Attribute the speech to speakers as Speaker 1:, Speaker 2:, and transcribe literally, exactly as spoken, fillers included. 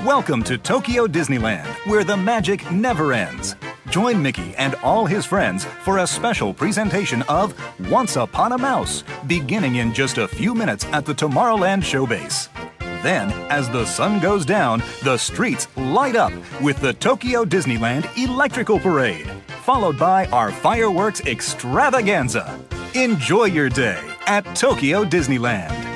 Speaker 1: Welcome to Tokyo Disneyland, where the magic never ends. Join Mickey and all his friends for a special presentation of Once Upon a Mouse, beginning in just a few minutes at the Tomorrowland Showbase. Then, as the sun goes down, the streets light up with the Tokyo Disneyland Electrical Parade, followed by our fireworks extravaganza. Enjoy your day at Tokyo Disneyland.